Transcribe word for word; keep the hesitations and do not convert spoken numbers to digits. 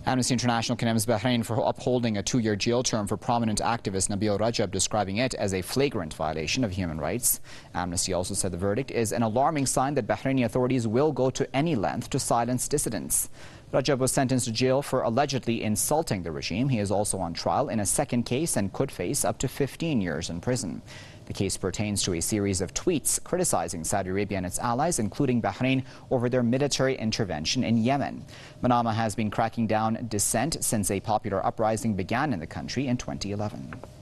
Amnesty International condemns Bahrain for upholding a two-year jail term for prominent activist Nabeel Rajab, describing it as a flagrant violation of human rights. Amnesty also said the verdict is an alarming sign that Bahraini authorities will go to any length to silence dissidents. Rajab was sentenced to jail for allegedly insulting the regime. He is also on trial in a second case and could face up to fifteen years in prison. The case pertains to a series of tweets criticizing Saudi Arabia and its allies, including Bahrain, over their military intervention in Yemen. Manama has been cracking down dissent since a popular uprising began in the country in twenty eleven.